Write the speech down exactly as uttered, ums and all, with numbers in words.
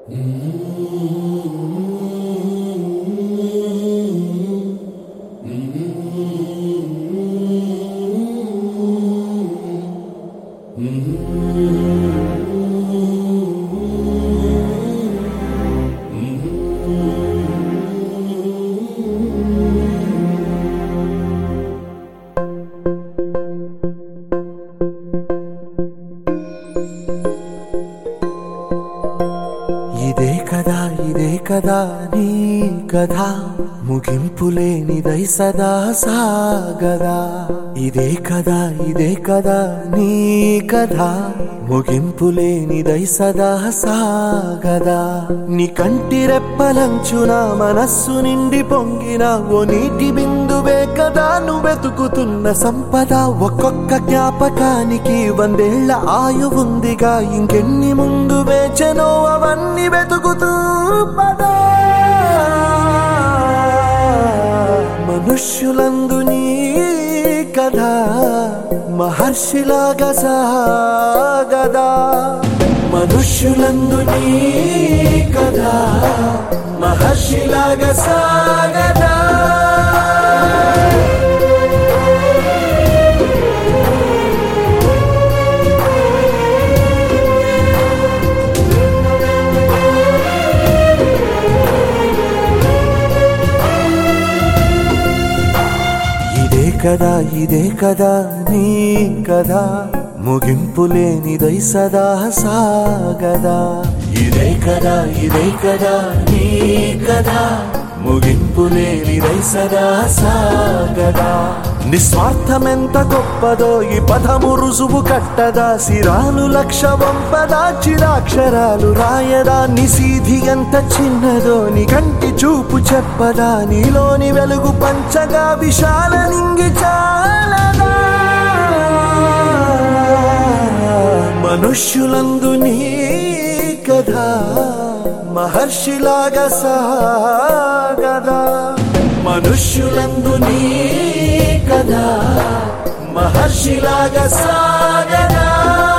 ఇదే కదా ఇదే కదా నీ కథ ముగింపులేనిదై సదా సాగదా. ఇదే కదా ఇదే కదా నీ కథ ముగింపులేనిదై సదా సాగదా. నీ కంటి రెప్పలంచున మనస్సు నిండి పొంగిన ఓ నీటి బిందువే కదా నువ్వెతుకుతున్న సంపద. ఒక్కొక్క జ్ఞాపకానికి వందేళ్ల ఆయువుందిగా, ఇంకెన్ని ముందు వేచనో అవన్నీ వెతుకుతూ పదా. మనుష్యులందు నీ కథ మహర్షిలాగా సాగదా. మనుష్యులందు నీ కథ మహర్షిలాగా సాగదా. ఇదే కదా ఇదే కదా నీ కదా ముగింపులేనిదై సదా సాగదా. ఇదే కదా ఇదే కదా నీ కదా ముగింపులేనిదై సదా సాగదా. నిస్వార్థమెంత గొప్పదో ఈ పదము రుజువు కట్టదా. సిరాలు లక్ష వంపదా చిరాక్షరాలు రాయదా. నిశీధి ఎంత చిన్నదో నీ కంటి చూపు చెప్పదా. నీలోని వెలుగు పంచగా విశాల నింగి చాలదా. మనుష్యులందు నీ కథ మహర్షిలాగా సాగదా. మనుష్యులందు నీ కథ మహర్షిలాగా సాగదా.